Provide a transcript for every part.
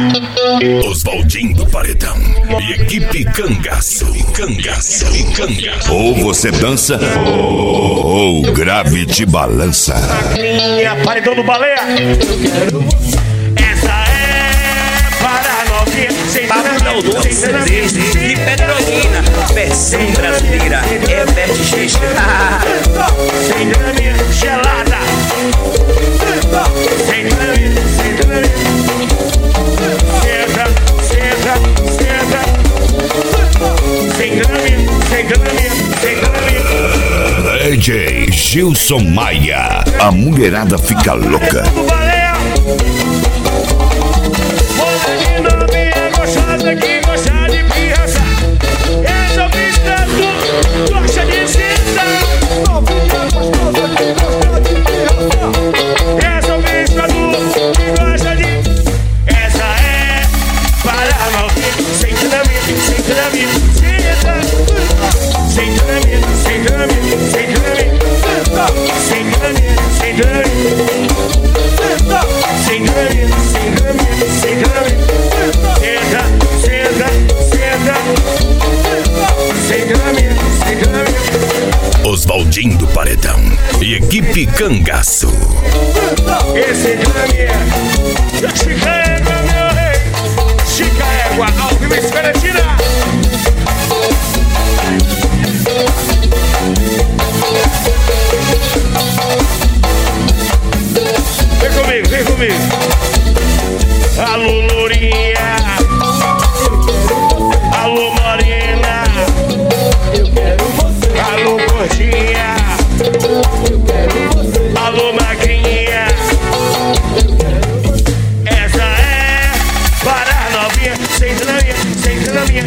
Oswaldinho do Paredão e equipe Cangaço. Ou você dança ou o grave te balança. Minha Paredão do Baleia. Essa é para novinha. Paredão doce, cerveja de pedrolina, versão brasileira, é verde sem graminha gelada. Sem graminha. Senta. Sem graminha. DJ Gilson Maia, a mulherada fica louca. Que gosta de pirraça, essa vista tu gosta de sentar. Essa vista tu que gosta de. Essa é para novinha, senta na minha, senta. Senta na minha, senta na minha. Oswaldinho do Paredão e equipe Cangaço. Esse é Dinamia. Chica Égua, meu rei. Chica Égua, ao vivo Esferetina. Vem comigo. Alô, Lourinha. Alô, Morena. Alô, Gordinha. Alô, Magrinha. Essa é para a novinha. Senta na minha. Senta na minha.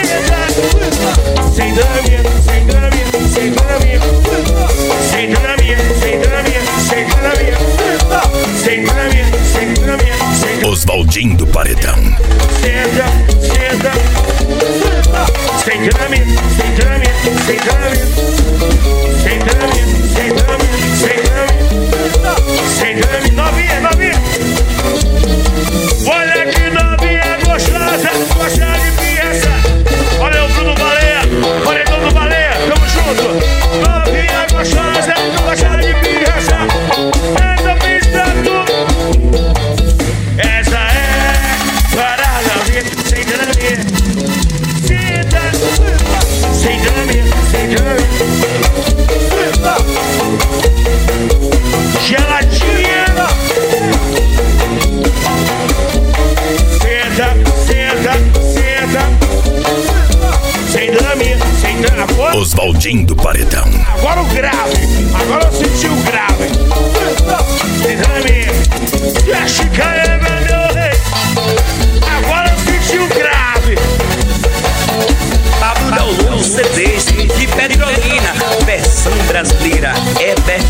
Oswaldinho do Paredão. Senta. Senta na minha. Novinha. Olha que novinha gostosa, gosta de pirraça. Olha o Bruno Baleia, Paredão do Baleia, tamo junto. Novinha gostosa, gosta de pirraça. Essa pista tu. Essa é para a novinha, senta na minha. Senta na minha. Geladinha. Senta na minha. Agora. Oswaldinho do Paredão. Agora o grave. Agora eu senti o grave. Senta na minha. E a Chica Égua, meu rei. Agora eu senti o grave. Paredão doce, cerveja de pedrolina, versão brasileira, é verde